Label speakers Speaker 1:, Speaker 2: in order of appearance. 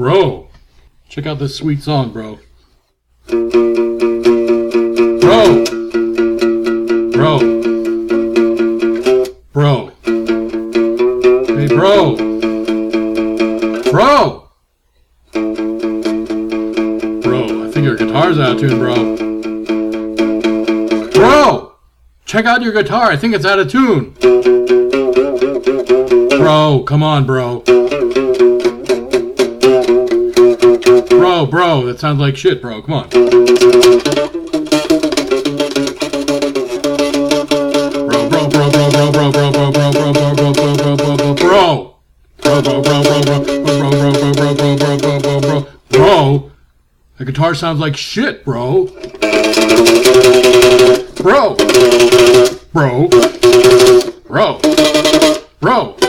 Speaker 1: Bro, check out this sweet song, bro. Bro. Bro. Bro. Hey, bro. Bro. Bro, I think your guitar's out of tune, bro. Bro! Check out your guitar. I think it's out of tune. Bro, come on, bro. Bro, that sounds like shit, bro. Come on. Bro. The guitar sounds like shit, bro. Bro.